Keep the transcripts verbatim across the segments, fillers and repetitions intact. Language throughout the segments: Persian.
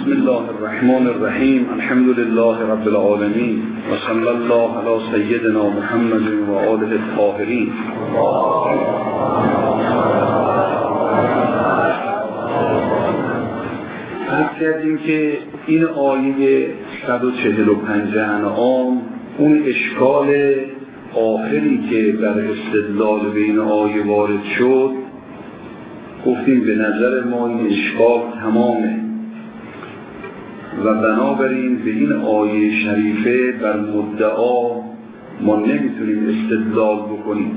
بسم الله الرحمن الرحیم. الحمد لله رب العالمین و صلی الله علی سیدنا محمد و آله الطاهرین. عرض کردیم که این آیه صد و چهل و پنج انعام اون اشکال آخری که بر استدلال بین آیه وارد شد، گفتیم به نظر ما این اشکال تمامه و بنابراین به این آیه شریفه بر مدعا ما نمیتونیم استدلال بکنیم.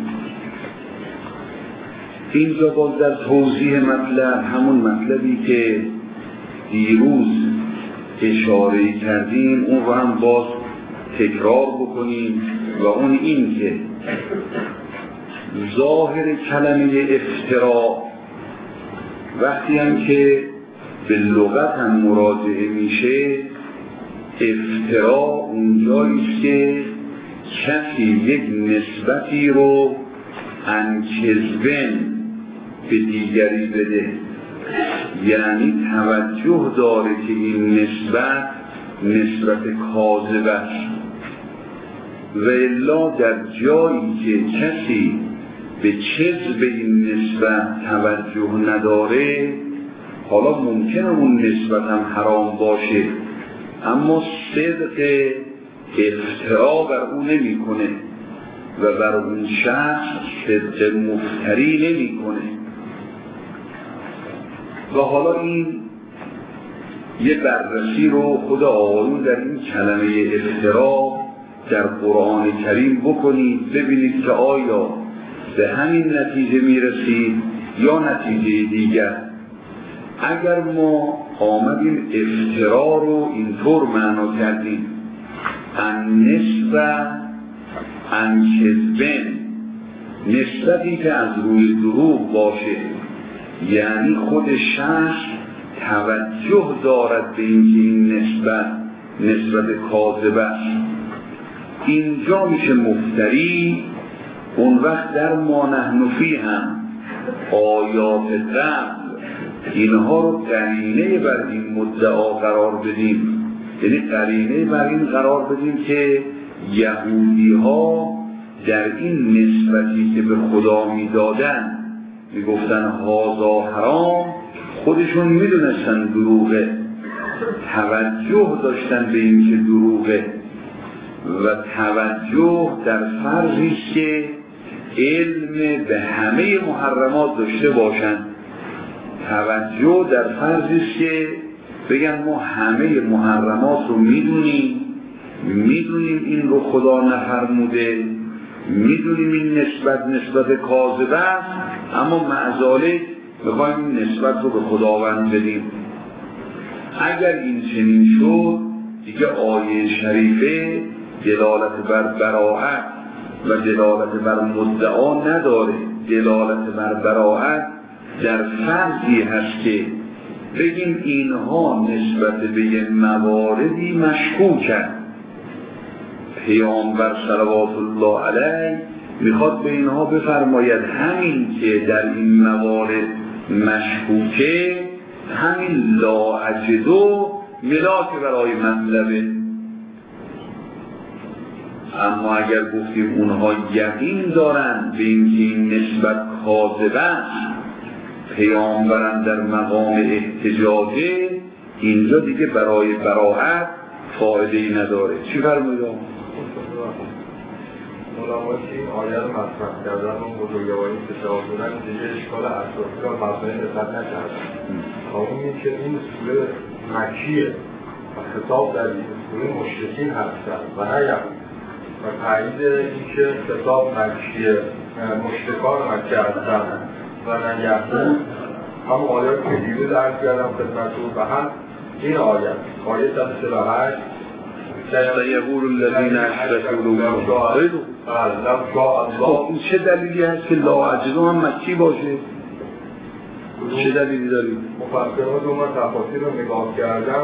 اینجا باز در توضیح مطلب همون مطلبی که دیروز اشاره کردیم اون رو هم باز تکرار بکنیم و اون این که ظاهر کلمه افترا وقتی هم که به لغت هم مراجعه میشه، افترا اونجاییست که کسی یک نسبتی رو عن کذبن به دیگری بده، یعنی توجه داره که این نسبت نسبت کاذب است و الا در جایی که کسی به کذب این نسبت توجه نداره، حالا ممکنه اون نسبت هم حرام باشه اما صدق افترا بر اون نمی کنه و بر اون شخص صدق مفتری نمی کنه. و حالا این یه بررسی رو خود آقایون در این کلمه افترا در قرآن کریم بکنید، ببینید که آیا به همین نتیجه میرسید یا نتیجه دیگر. اگر ما آمدیم افترا رو اینطور معنا کردیم ان نسبت ان کذبن، نسبتی که از روی دروغ باشه، یعنی خود شخص توجه دارد به اینکه این نسبت نسبت کاذب است، اینجا میشه مفتری. اون وقت در ما نحن فی هم آیات قبل اینها رو قرینه بر این مدعا قرار بدیم، یعنی قرینه بر این قرار بدیم که یهودی ها در این نسبتی که به خدا میدادن میگفتن هازا حرام، خودشون میدونستن دروغه، توجه داشتن به این که دروغه و توجه در فرضی که علم به همه محرمات داشته باشن، توجه در فرضی که بگن ما همه محرمات رو میدونیم، میدونیم این رو خدا نفرموده، میدونیم این نسبت نسبت کاذب است، اما معذالک میخوایم این نسبت رو به خداوند بدیم. اگر این چنین شد دیگه آیه شریفه دلالت بر براءت و دلالت بر مدعا نداره. دلالت بر براءت در فرضی هست که بگیم اینها نسبت به یه مواردی مشکوکن، پیامبر صلوات الله علیه میخواد به اینها بفرماید همین که در این موارد مشکوکه همین لا اجدو ملاک برای مطلبه. اما اگر گفتیم اونها یقین دارن به اینکه این نسبت کاذب است، پیامبران در مقام احتجاجه، اینجا دیگه برای براءت فایده‌ای نداره. چی فرمودید؟ ملاقاتی این آیه رو مطرح کردن و بزرگواری تشابه بودن دیگه اشکال اساسی را مبنای نسبت نکردن. اون این که این سوره مکیه و خطاب در این سوره مشرکین هستن و نه یهود و تایید این که خطاب مکیه مشرکان مکیه هستن و نه یهود، هم آیه که دیروز عرض کردم خدمتتون و هم این آیه آیه صد و چهل و هشت سیقول الذین اشرکوا خب این چه دلیلی هست که لا اجدو هم مکی باشه؟ چه دلیلی دارید؟ مفسران دو من تفاصیل رو نگاه کردم،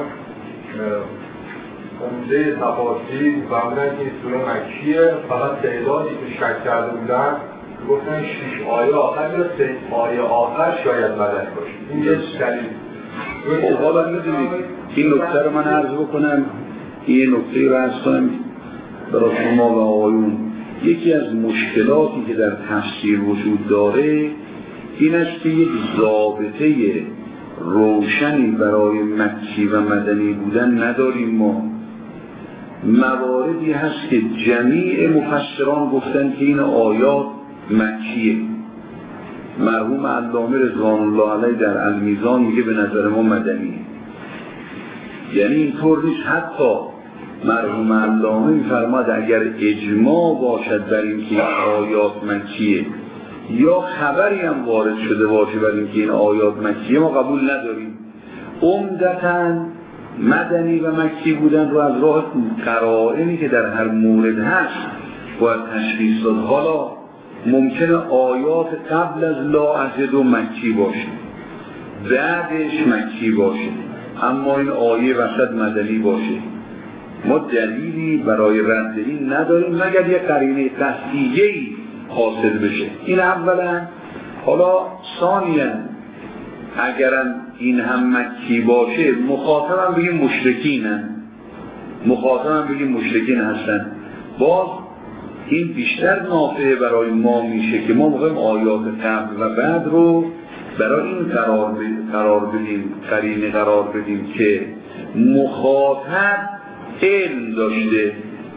عمده تفاصیل فهمیدن که این سوره مکیه، فقط تعدادی که شک کرده بودن گفتن شش آیه آخر یا سه آیه آخر شاید بدن باشه. این یه دلیل خب حالا میدونید این نکته رو من عرض بکنم، این نکته رو عرض کنم برای شما و آقایون. یکی از مشکلاتی که در تفسیر وجود داره این است که یک ضابطه روشنی برای مکی و مدنی بودن نداریم. ما مواردی هست که جمیع مفسران گفتن که این آیات مکیه. مرحوم علامه رضوان الله علیه در المیزان میگه به نظر ما مدنیه. یعنی اینطور نیست. حتی مرحوم علامه میفرماد اگر اجماع باشد بر اینکه این آیات مکیه یا خبری هم وارد شده باشه بر اینکه این آیات مکیه، ما قبول نداریم. عمدتاً مدنی و مکی بودن رو از راه قرائنی که در هر مورد هست باید تشخیص داد. حالا ممکنه آیات قبل از لا اجد و مکی باشه، بعدش مکی باشه، اما این آیه وسط مدنی باشه. ما دلیلی برای رد این نداریم مگر یه قرینه قطعیه‌ای حاصل بشه. این اولا. حالا ثانیاً اگرم این هم مکی باشه مخاطبم بگیم مشرکینن، مخاطبم بگیم مشرکین هستن، باز این بیشتر نافعه برای ما میشه که ما میخوایم آیات قبل و بعد رو برای این قرار بدیم، قرار بدیم قرینه قرار بدیم که مخاطب علم داشته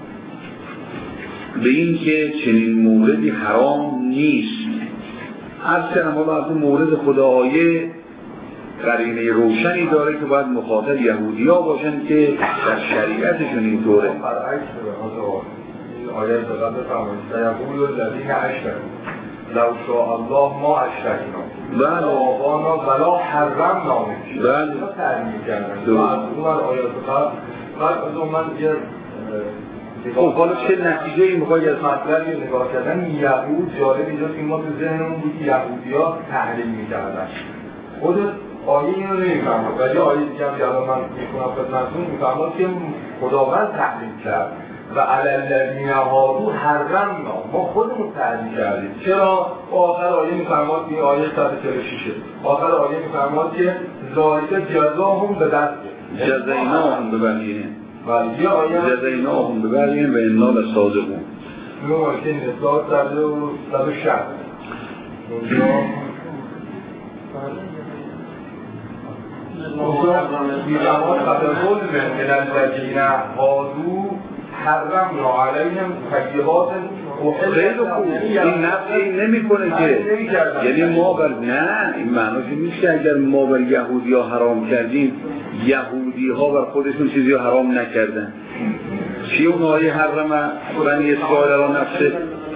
به این که چنین موردی حرام نیست. از کنم حالا از اون مورد خداهای قرینه روشنی داره که باید مخاطب یهودی ها باشن که در شریعتشون اینطوره. برعکس این آیه دقیقا بفرمایید سیقول الذین اشرکوا لو شاء الله ما اشرکنا بله آبانا ولا حرمنا من بله تحریم کردن. از اون آیات قبل بعد از اون من یه خب حالا چه نتیجه ای میخوایی از مطلبی نگاه کردن؟ یهود جالب اینجاست که ما تو ذهنمون بود که یهودی ها تحریم میکردن. خود آیه این رو نمیفهمد ولی آیه دیگه هم که الان من میکنم خدمتتون میفهمد که خداوند تحریم کرد و علی الذین هادوا حرمنا، ما خودمون تحریم کردیم. چرا؟ آخر آیه میفهمد که آیه صد و چهل و شش آخر آیه میفهمد که ذالک جزاهم به دست جزیناهم ببغیهم ولی آیه جزیناهم ببغیهم و انا لصادقون. نو که نسبت صد و شصت بی‌زمان قبل ظلم من الذین هادوا حرمنا علیهم طیبات. خیلی خوب. این نفی نمی کنه که یعنی ما بر نه این معناش نیست که اگر ما بر یهودی ها حرام کردیم یهودی ها بر خودشون چیزی ها حرام نکردن. چی اون آیه حرم بنی اسرائیل علی نفسه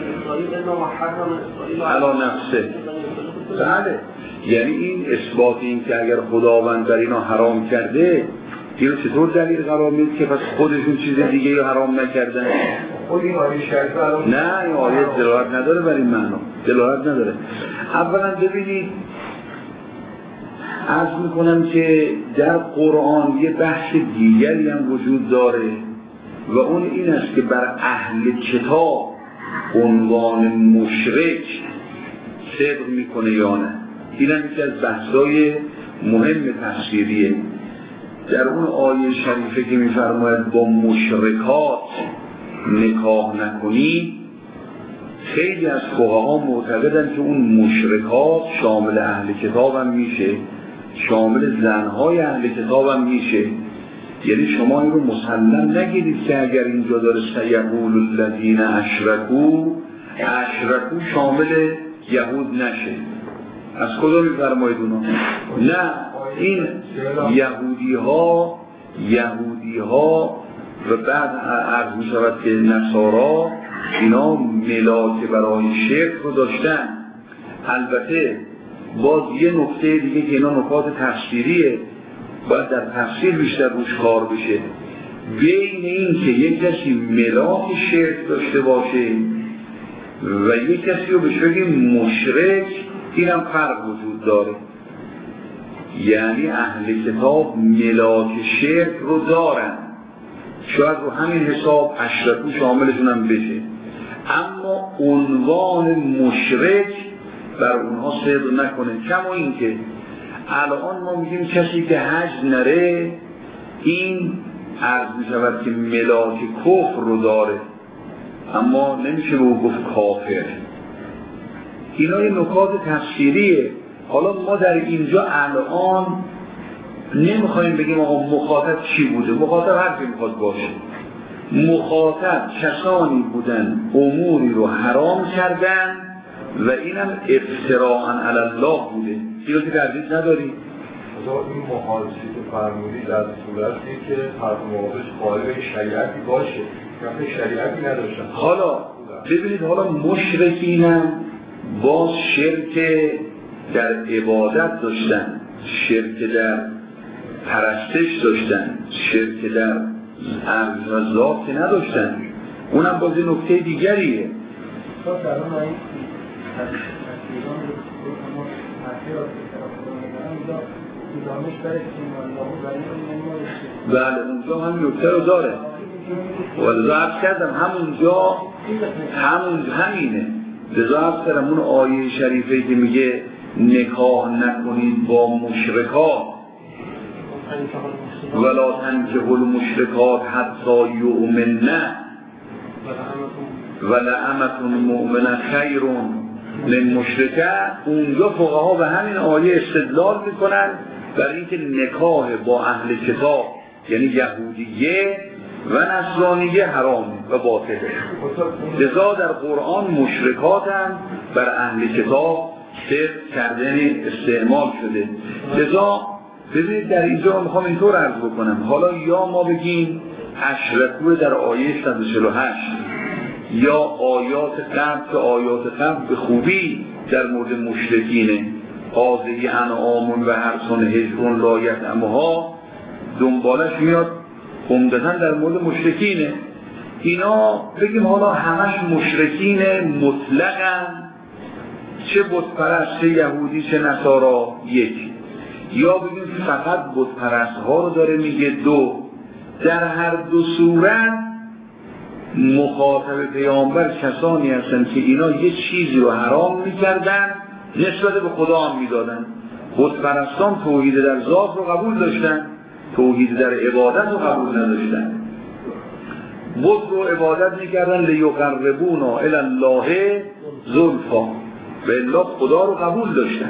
علی نفسه؟ بله. یعنی این اثبات این که اگر خداوند در اینا حرام کرده اینو چطور دلیل قرار میده که پس خودشون چیز دیگه رو حرام نکردن؟ خود این آیه شریفه نه این آیه دلالت نداره بر این معنا، دلالت نداره. اولا ببینید عرض میکنم که در قرآن یه بحث دیگری هم وجود داره و اون این است که بر اهل کتاب عنوان مشرک صدق میکنه یا نه. این هم یکی از بحثای مهم تفسیریه. در اون آیه شریفه که میفرماید با مشرکات نکاح نکنی، خیلی از فقها معتقدن که اون مشرکات شامل اهل کتاب هم میشه، شامل زنهای اهل کتاب هم میشه. یعنی شما این رو مسلم نگیرید که اگر اینجا داره سیقول الذین اشرکوا، اشرکوا شامل یهود نشه. از کجا میفرمایید اونا؟ نه این یهودی ها یهودی ها و بعد عرض می شود که نصارا اینا ملاک برای شرک رو داشتن. البته باز یه نکته دیگه که اینا نکات تفسیریه باید در تفسیر بیشتر روش کار بشه. بین این که یک کسی ملاک شرک داشته باشه و یک کسی رو بهش بگیم مشرک، این هم فرق وجود داره. یعنی اهل کتاب ملاک شرک رو دارن، شاید رو همین حساب اشرکو شاملشون هم بشه، اما عنوان مشرک بر اونها صدق نکنه. کما این که الان ما میگیم کسی که حج نره این عرض میشود که ملاک کفر رو داره، اما نمیشه به او گفت کافر. اینا یه نکات تفسیریه. حالا ما در اینجا الان نمیخوایم بگیم آقا مخاطب چی بوده، مخاطب هر کی میخواد باشه. مخاطب کسانی بودن اموری رو حرام کردن و اینم افتراء علی الله بوده. اینو که تردید نداریم. این محاضری که فرمودی در صورتی که طرف مقابلش خارج شریعتی باشه، که شریعتی نداشتن. حالا ببینید، حالا مشرکینم باز شرک در عبادت داشتن، شرک در پرستش داشتن، شرک در عرض و ذات که نداشتن. اونم باز نکته دیگریه. بله اونجا هم نکته رو داره. ولذا عرض کردم همونجا همون همینه. لذا عرض کردم اون آیه شریفه که میگه نکاح نکنید با مشرکات ولا تنکحوا المشرکات حتی یؤمنن ولأمة مؤمنة خیر من مشرکه. اونجا فقها به همین آیه استدلال میکنن برای اینکه نکاح با اهل کتاب یعنی یهودیه و نصرانیه حرامه و باطله. لذا در قرآن مشرکات هم بر اهل کتاب صدق کردن استعمال شده. لذا ببینید در اینجا میخوام اینطور عرض بکنم، حالا یا ما بگیم اشرکوه در آیه صد و چهل و هشت یا آیات قبل که آیات قبل به خوبی در مورد مشرکینه، قاضی انعامون و هرسون هجرون رایت امها دنبالش میاد عمدتاً در مورد مشرکینه. اینا بگیم حالا همش مشرکین مطلقاً، چه بت پرست چه یهودی چه نصارا یکی، یا بگیم فقط بت پرست ها رو داره میگه دو. در هر دو صورت مخاطب پیامبر کسانی هستن که اینا یه چیزی رو حرام میکردن نسبت به خدا هم میدادن. بت پرستان توحید در ذات رو قبول داشتن، توحید در عبادت رو قبول نداشتن. بت رو عبادت میکردن لیقربونا الی الله زلفا و الا خدا رو قبول داشتن.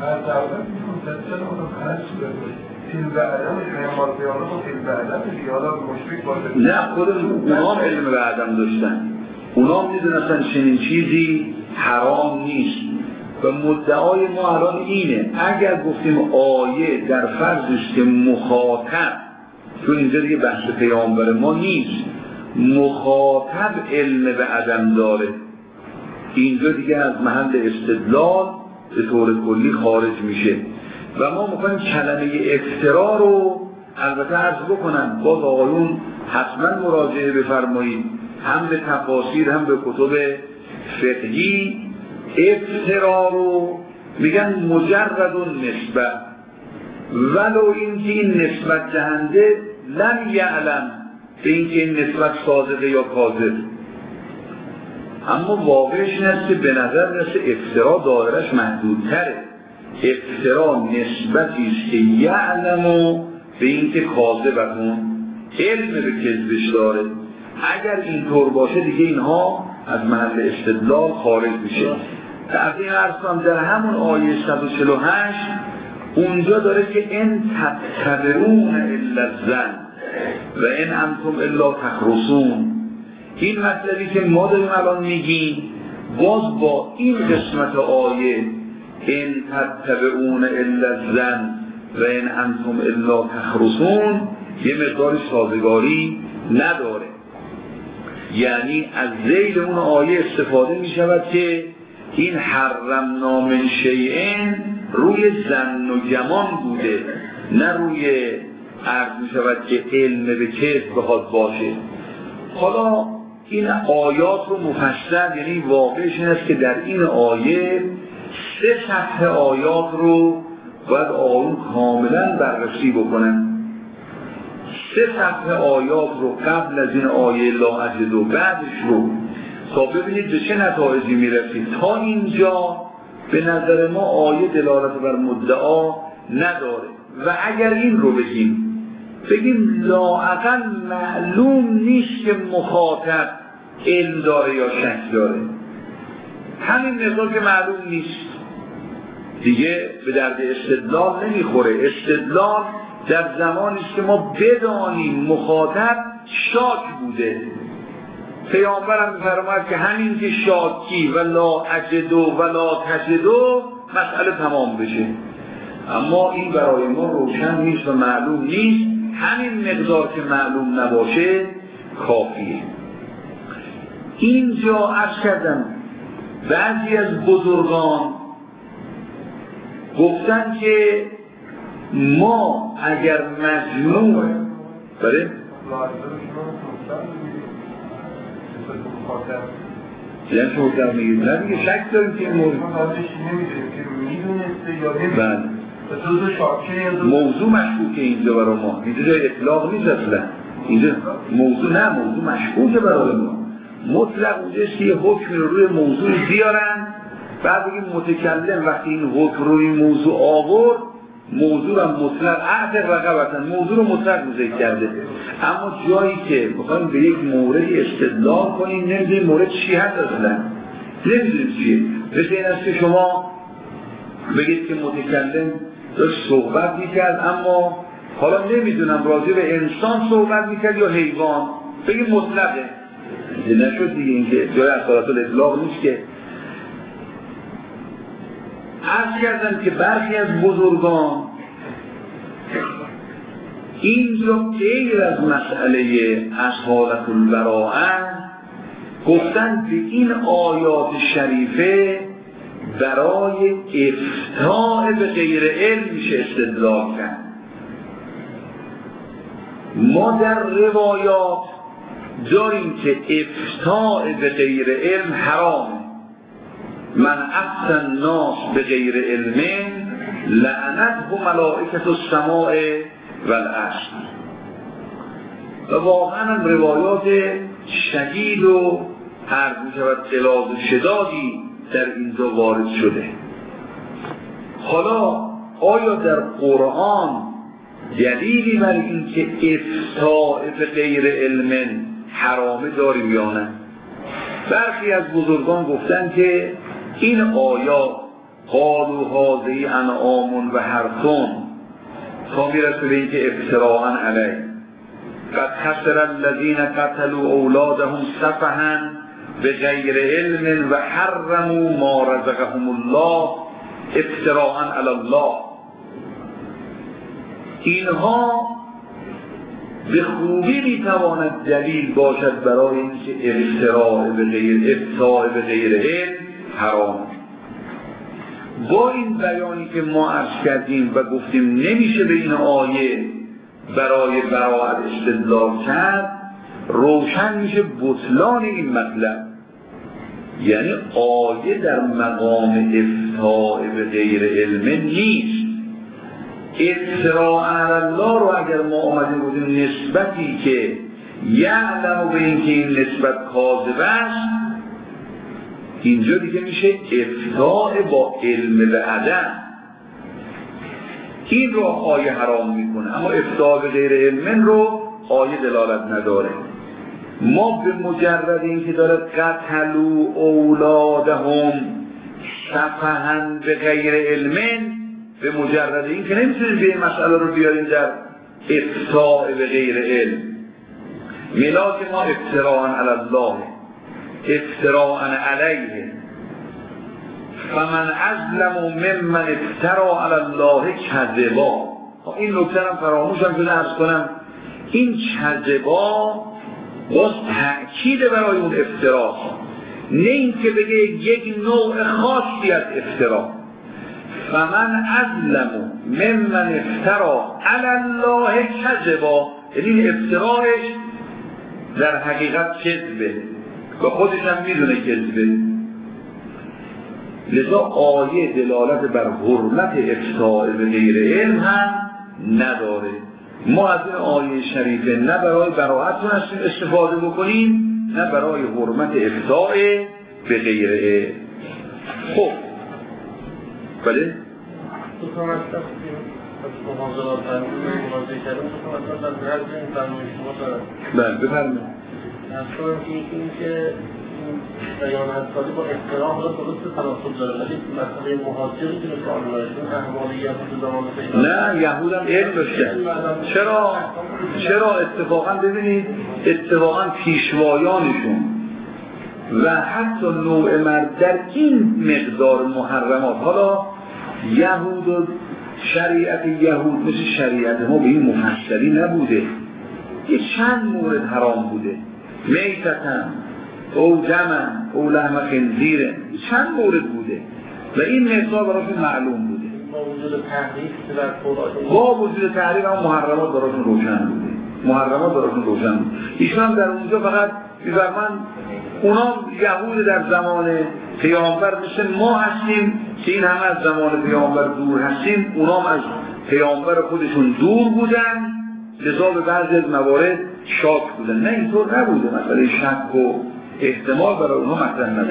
نه خود اونا هم علم به عدم داشتن، اونا هم میدونستن چنین چیزی حرام نیست. و مدعای ما الان اینه اگر گفتیم آیه در فرضش که مخاطب، چون اینجا دیگه بحث پیامبر ما نیست، مخاطب علم به عدم داره، اینجا دیگه از محل استدلال به طور کلی خارج میشه. و ما میخوایم کلمه افترا رو البته عرض بکنم، باز آقایون حتما مراجعه بفرمایید هم به تفاسیر هم به کتب فقهی. افترا رو میگن مجرد نسبت، ولو اینکه این نسبت دهنده لم یعلم به اینکه این نسبت صادقه یا کاذب، اما واقعش این است که به نظر میرسه افترا دایرش محدودتره. افترا نسبتی است که یعلمو به اینکه کاذبتون علم به کذبش داره. اگر اینطور باشه دیگه اینها از محل استدلال خارج میشه. از این عرض کنم در همون آیه صد و چهل و هشت اونجا داره که ان تتبعون الا الظن و ان انتم الا تخرصون. این مطلبی که ما داریم الان میگیم باز با این قسمت آیه ان تتبعون الا الظن و ان انتم الا تخرصون یه مقدار سازگاری نداره. یعنی از ذیل اون آیه استفاده می شود که این حرمنا من شیئن روی ظن و گمان بوده، نه روی عرض می شود که علم به کذب بخواد باشه. حالا این آیات رو مفصل، یعنی واقعش این است که در این آیه سه سطح آیات رو باید آقایون کاملا بررسی بکنن. سه سطح آیات رو قبل از این آیه لا اجد و بعدش رو تا ببینید به چه نتایجی میرسید. تا اینجا به نظر ما آیه دلالت بر مدعا نداره. و اگر این رو بگیم بگیم لااقل معلوم نیست که مخاطب علم داره یا شک داره، همین مقدار که معلوم نیست دیگه به درد استدلال نمیخوره. استدلال در زمانی است که ما بدانیم مخاطب شاک بوده. پیامبرم می‌فرماید که همین که شاکی و لا اجدو و لا تجدو مسئله تمام بشه. اما این برای ما روشن نیست و معلوم نیست. همین مقدار که معلوم نباشه کافیه. اینجا عرض کردم بعضی از بزرگان گفتن که ما اگر مجموع بله یعنی شما در میگید نه دیگه شک داریم که این مورد بله موضوع مشکوکه اینجا برای ما، اینجا جای اطلاق نیست اصلا، اینجا موضوع نه موضوع مشکوکه برای ما. مطلق اونجاست که یه حکمی رو روی موضوع بیارن بعد بگیم متکلم وقتی این حکم رو این موضوع آورد موضوع رو مطلق اعتق رقبتن موضوع رو مطلق ذکر کرده. اما جایی که بخوایم به یک موردی استدلال کنیم نمیدونیم مورد چی هست اصلا، نمیدونیم چیه. مثل این است که شما بگید که متکلم داشت صحبت میکرد اما حالا نمیدونم راجع به انسان صحبت میکرد یا حیوان، بگیم مطلقه نشد دیگه. اینکه جای اصالت الاطلاق نیست که. عرض کردم که برخی از بزرگان اینجا غیر از مسئله اصالت البراءه گفتن به این آیات شریفه برای افتاء به غیر علم میشه استدلال کرد. ما در روایات داریم که افتاء به غیر علم حرامه. من افتى الناس به غیر علم لعنته ملائکة السماء والارض. و واقعا روایات شدید و عرض می‌شود غلاظ و شدادی در اینجا وارد شده. حالا آیا در قرآن دلیلی بر این که افتاء به غیر علم حرامه داریم یا نه؟ برخی از بزرگان گفتن که این آیات قالوا هذه انعام و حرث تا میرسه به این که افتراء علیه قد خسر الذین قتلوا اولادهم سفها به غیر علم و حرموا ما رزقهم الله افتراء علی الله. اینها به خوبی میتواند دلیل باشد برای اینکه افتراء به غیر افتاء به غیر علم حرام. با این بیانی که ما عرض کردیم و گفتیم نمیشه به این آیه برای براءت استدلال کرد، روشن میشه بطلان این مطلب. یعنی آیه در مقام افتاء به غیر علم نیست. افتراء علی الله رو اگر ما آمدیم بودیم نسبتی که یعلم به این که این نسبت کاذب است، اینجا دیگه میشه افتاء با علم و عدم. این رو آیه حرام میکنه، اما افتاء به غیر علم رو آیه دلالت نداره. ما به مجرد این که داره قتلوا اولادهم سفها به غیر علم، به مجرد این که نمیتونیم به این مسئله رو بیاریم در افتاء به غیر علم. ملاک ما افتراء علی الله افتراء علیه فمن اظلم ممن افترا علی الله کذبا. این نکته هم فراموشم شده عرض کنم، این کذبا باز تأکید برای اون افترا، نه این که بگه یک نوع خاصی از افترا. فمن اظلم ممن افترا علی الله کذبا، یعنی افتراش در حقیقت کذبه و خودش هم میدونه کذبه. لذا آیه دلالت بر حرمت افتاء به غیر علم هم نداره. ما از این آیه شریفه نه برای براءت تونستیم استفاده بکنیم نه برای حرمت افتاء به غیر علم. خب بله؟ محاضرات مناظره کردم مثلا در هر این فرمایش شما دارم. بله بفرمایید. اصلا این که بیانات سازی با احترام را درست تناسب داره، ولی مسئله مهاجری که مثل آنلایشون احوال یهود زمان پیدا نه یهود هم علم داشتن. چرا چرا اتفاقا ببینید اتفاقا پیشوایانشون و حتی نوع مرد در این مقدار محرمات، حالا یهود و شریعت یهود مثل شریعت ما به این مفصلی نبوده، یه چند مورد حرام بوده، میتتن او دمن او لحم خنزیره، چند مورد بوده و این مقدار براشون معلوم بوده. با وجود تحریف در تورات با وجود تحریف هم محرمات براشون روشن بوده، محرمات براشون روشن بوده. ایشان در اونجا فقط بی‌فرمان اونا یهود در زمان پیامبر مثل ما هستیم که این همه از زمان پیامبر دور هستیم، اونا هم از پیامبر خودشون دور بودن، لذا به بعضی از موارد شاک بودن. نه اینطور نبوده، مسئله شک و احتمال برای اونها مطرح نبوده.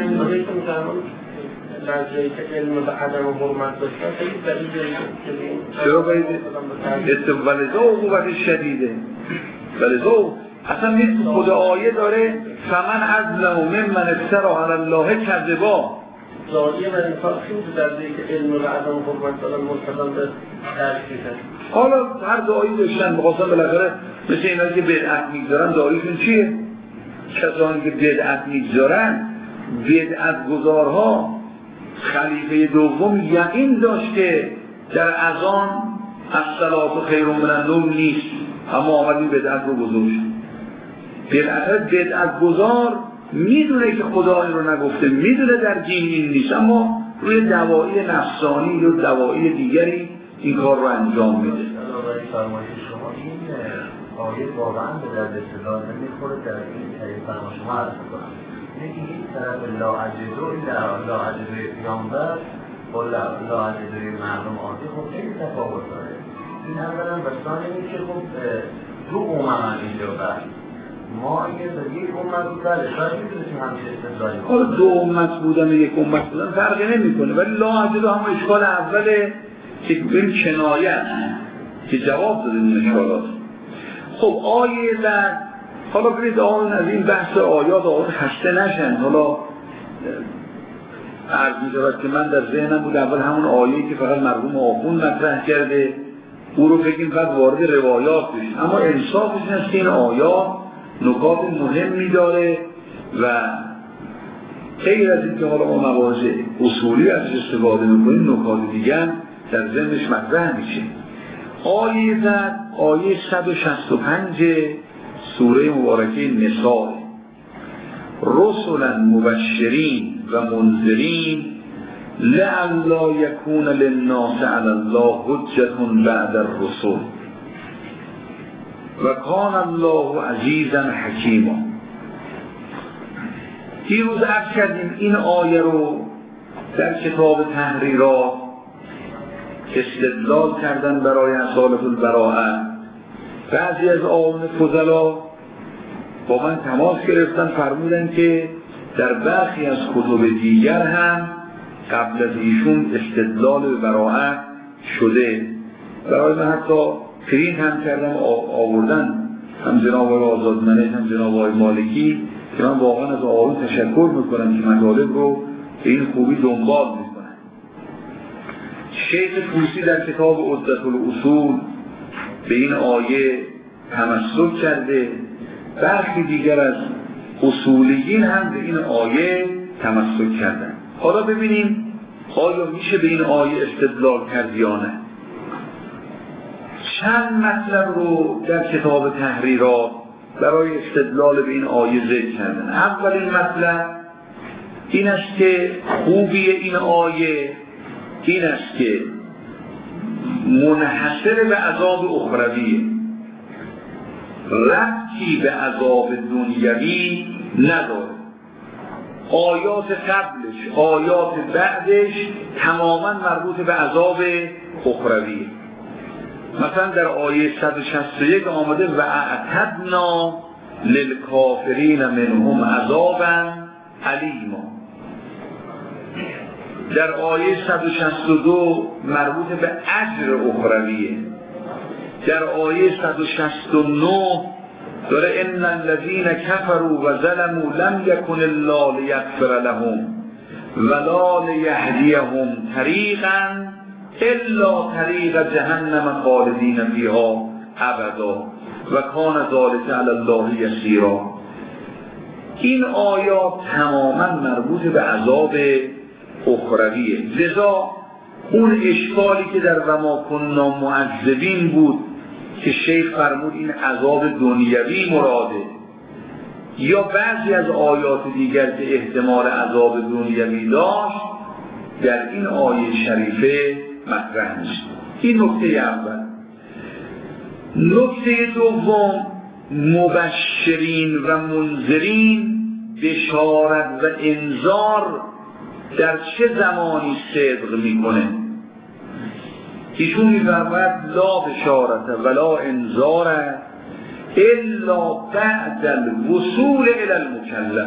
در جایی که علم به عدم و حرمت داشتن خیلی دلیل چرا باید ولذا عقوبت شدیده، ولذا اصلا مثل خود آیه داره فمن ازلم ممن افتری علی الله کذبا. داعیه و انسان خیلی در جایی که علم به عدم و حرمت دادن مستقیم به درک میشن. حالا هر داعی داشتن بخواستن بالاخره مثل اینا که بدعت میگذارن، داعیشون چیه؟ کسانی که بدعت میگذارن، بدعت گذارها، خلیفه دوم یقین داشت که در اذان الصلاة خیر من النوم نیست، اما آمدین بدعت رو گذاشت. بدعت بدعت گذار میدونه که خدا این رو نگفته، میدونه در دین این نیست، اما روی دوایی نفسانی یا دوایی دیگری این کار رو انجام میده. علاوه فرمایش شما این آیه واقعا به درد استدلال نمیخوره در این طریق فرمایش شما عرض میکنم. یکی این طرف لا عجزو، این لا عجزوی پیامبر با لا عجزوی مردم عادی خب خیلی تفاوت داره. این اولا بستان این که خب دو امم اینجا بر ما اگه در یک امت بود بله شاید میتونستیم همیشه استدلالی کنیم. حالا دو امت بودن و یک امت بودن فرقی نمیکنه، ولی لا عجزو هم اشکال اوله که ببین کنایه است که جواب داده این اشکالات. خب آیه در حالا برید آن از این بحث آیات آیات خسته نشن. حالا عرض می شود که من در ذهنم بود اول همون آیه‌ای که فقط مرحوم آخوند مطرح کرده او رو بگیم فقط وارد روایات بشیم، اما انصافش این است که این آیات نکات مهمی داره و غیر از این که حالا ما مباحث اصولی از استفاده میکنیم نکات دیگر در ذهنش مطرح میشه. آیه زد آیه صد و شصت و پنج سوره مبارکه نساء رسلا مبشرین و منذرین لعلی یکون للناس علی الله حجة بعد الرسل و کان الله عزیزا حکیما. دیروز عرض کردیم این آیه رو در کتاب تحریرات استدلال کردن برای اصالت البراءه. بعضی از آئمه فضلا با من تماس گرفتن، فرمودن که در برخی از کتب دیگر هم قبل از ایشون استدلال به براءه شده. برای من حتی پرینت هم کردم آوردن، هم جناب آقای آزادمنش هم جناب آقای مالکی، که من واقعا از آقایون تشکر میکنم که مطالب رو به این خوبی دنبال میکنن. شیخ طوسی در کتاب عدة الاصول به این آیه تمسک کرده، برخی دیگر از اصولیین هم به این آیه تمسک کردن. حالا ببینیم آیا میشه به این آیه استدلال کرد یا نه. چند مطلب رو در کتاب تحریرات برای استدلال به این آیه ذکر کردن. اولین مطلب این است که خوبی این آیه این است که منحصر به عذاب اخرویه، ربطی به عذاب دنیوی نداره. آیات قبلش آیات بعدش تماما مربوط به عذاب اخرویه. مثلا در آیه صد و شصت و یک آمده و اعتدنا للکافرین منهم عذابا علیما. در آیه صد و شصت و دو مربوط به اجر اخرویه. در آیه صد و شصت و نه داره ان الذین کفروا و ظلموا لم یکن الله لیغفر لهم ولا لیهدیهم طریقا الا طریق جهنم خالدین فیها ابدا و کان ذلک علی الله یسیرا. این آیات تماما مربوط به عذاب اخرویه. لذا اون اشکالی که در و ما کنا معذبین بود که شیخ فرمود این عذاب دنیوی مراده، یا بعضی از آیات دیگر که احتمال عذاب دنیوی داشت در این آیه شریفه مطرح نیست. این نکته اول. نکته دوم، مبشرین و منذرین بشارت و انذار در چه زمانی صدق میکنه؟ ایشون میفرماید لا بشارت ولا انذار الا بعد الوصول الى المکلف.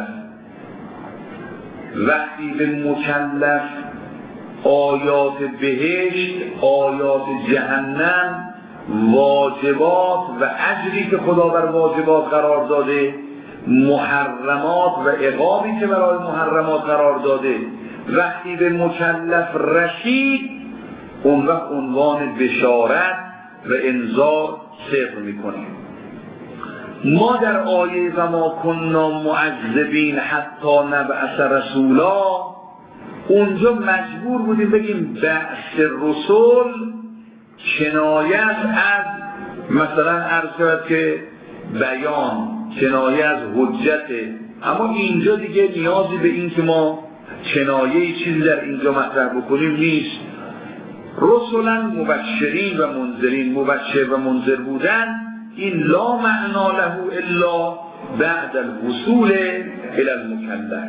وقتی به مکلف آیات بهشت، آیات جهنم، واجبات و اجری که خدا بر واجبات قرار داده، محرمات و عقابی که برای محرمات قرار داده، وقتی به مکلف رسید اون وقت عنوان بشارت و انذار صدق میکنیم. ما در آیه و ما کنا معذبین حتی نبعث رسولا اونجا مجبور بودیم بگیم بعث رسول کنایه از مثلا عرض کرد که بیان، کنایه از حجته، اما اینجا دیگه نیازی به این که ما کنایه چیزی در اینجا مطرح بکنیم نیست. رسولا مبشرین و منذرین، مبشر و منذر بودن این لا معنا له الا بعد الوصول الى المکلف.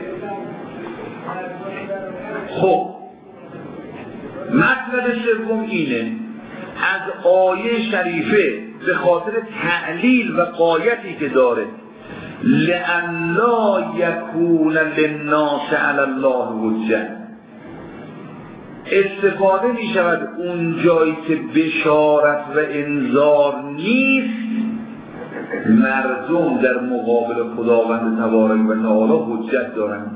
خب مطلب سوم اینه، از آیه شریفه به خاطر تعلیل و غایتی که داره لئلا یکون للناس علی الله حجة استفاده می شود اون جایی که بشارت و انذار نیست مردم در مقابل خداوند تبارک و تعالی حجت دارند،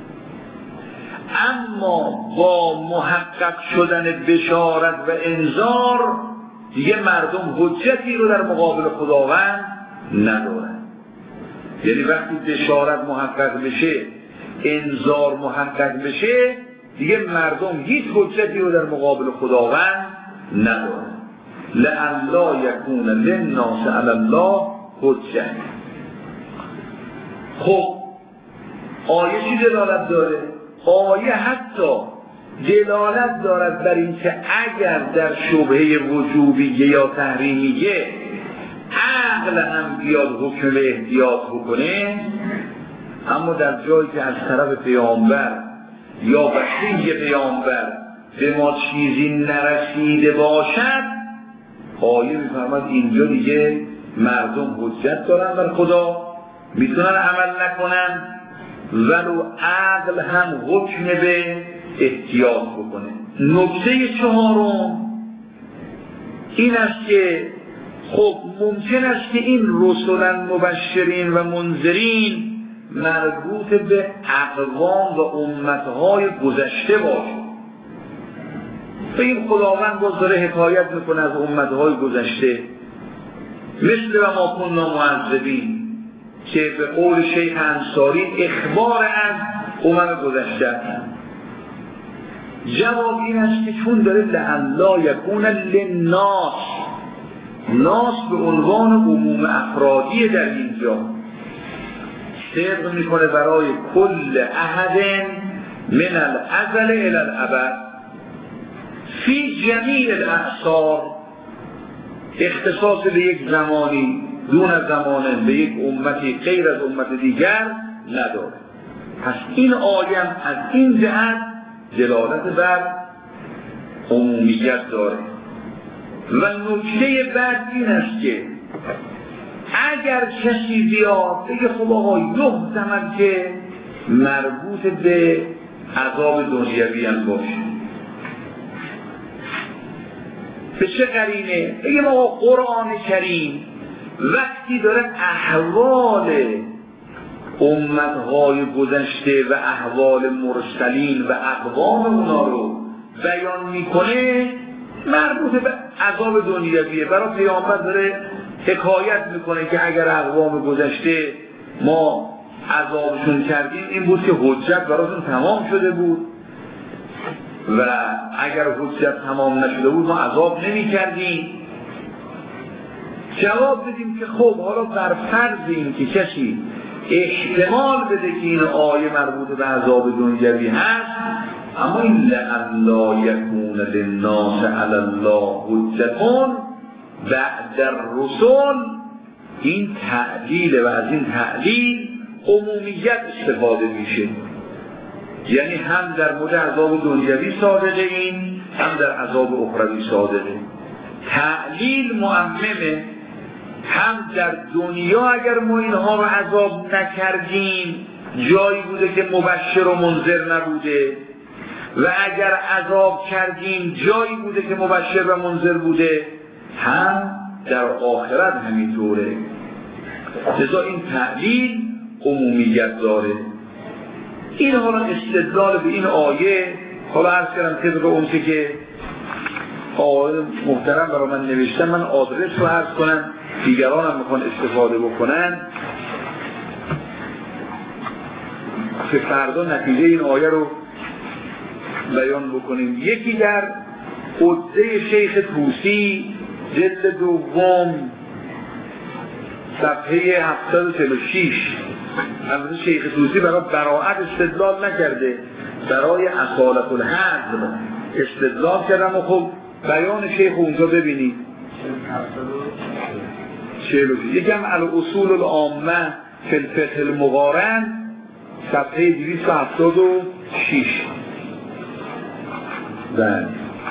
اما با محقق شدن بشارت و انذار دیگه مردم حجتی رو در مقابل خداوند ندارن. یعنی وقتی بشارت محقق بشه، انذار محقق بشه، دیگه مردم هیچ حجتی رو در مقابل خداوند ندارن. لئلا یکون للناس علی الله حجة. خب آیه چی دلالت داره؟ آیه حتی دلالت دارد بر این که اگر در شبهه وجوبیه یا تحریمیه عقل هم بیاد حکم احتیاط بکنه، اما در جایی که از طرف پیامبر یا وحی پیامبر به ما چیزی نرسیده باشد، آیه میفرماد اینجا دیگه مردم حجت دارن بر خدا، میتونن عمل نکنن ولو عقل هم حکم به احتیاط بکنه. نکته چهارم این است که خب ممکن است که این رسولان مبشرین و منذرین مربوط به اقوام و امتهای گذشته باشه. و این خداوند باز داره حکایت میکنه از امتهای گذشته، مثل و ما کنا معذبین که به قول شیخ انصاری اخبار از امم گذشته است. جواب این است که چون داره لئلا یکون للناس، ناس به عنوان عموم افرادی در اینجا صدق میکنه برای کل احد من الازل الی الابد فی جمیع الاعصار، اختصاص به یک زمانی دون از زمانه به یک امتی غیر از امت دیگر نداره. پس این آیه از این جهت دلالت بر عمومیت داره. و نکته بعد این است که اگر کسی بیاد بگه خب آقا یحتمل که مربوط به عذاب دنیوی هم باشه. به چه قرینه؟ بگیم آقا قرآن کریم وقتی داره احوال امتهای گذشته و احوال مرسلین و اقوام اونا رو بیان میکنه، مربوط به عذاب دنیویه. برای پیامبر داره حکایت میکنه که اگر اقوام گذشته ما عذابشون کردیم این بود که حجت براشون تمام شده بود و اگر حجت تمام نشده بود ما عذاب نمی کردیم. جواب بدیم که خب حالا بر فرض این که کسی احتمال بده که این آیه مربوط به عذاب دنیوی هست، اما این لئلا یکون للناس علی الله حجة بعد الرسل، این تعلیل و از این تعلیل عمومیت استفاده میشه، یعنی هم در مورد عذاب دنیوی صادقه این، هم در عذاب اخروی صادقه. تعلیل معممه، هم در دنیا اگر ما اینها رو عذاب نکردیم جایی بوده که مبشر و منذر نبوده، و اگر عذاب کردیم جایی بوده که مبشر و منذر بوده، هم در آخرت همینطوره. لذا این تعلیل عمومیت داره. این حالا استدلال به این آیه، حالا عرض کردم طبق اون که آقای محترم برای من نوشتن، من آدرس رو عرض کنم، دیگران هم میخوان استفاده بکنن که فردا نتیجه این آیه رو بیان بکنیم. یکی در عدده شیخ طوسی جلد دوم صفحه هفتصد و چهل و شش، البته شیخ طوسی برای براءت استدلال نکرده، برای اصالت الحظ استدلال کردم و خب بیان شیخ اونجا ببینید. یکم الاصول العامه فی الفقه المقارن صفحه دویست و هفتاد و شش. بله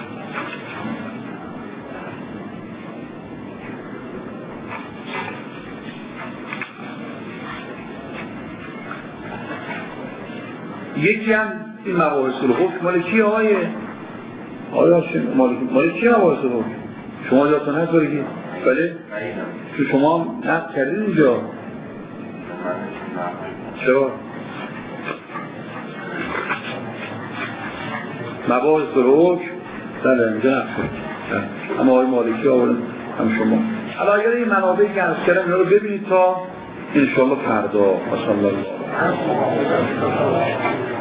یکی هم این مباحث الحکم مال کی آیه؟ آیا مال کی مباحث الحکم؟ شما یادتون هست بگید؟ بله؟ تو شما هم نقد کردید اینجا؟ چرا؟ مباحث الحکم؟ بله اینجا نقد کردید. اما آقای مالکی آورد هم شما. حالا اگر این منابعی که عرض کردم اینا رو ببینید تا انشاءالله فردا. ماشاءالله.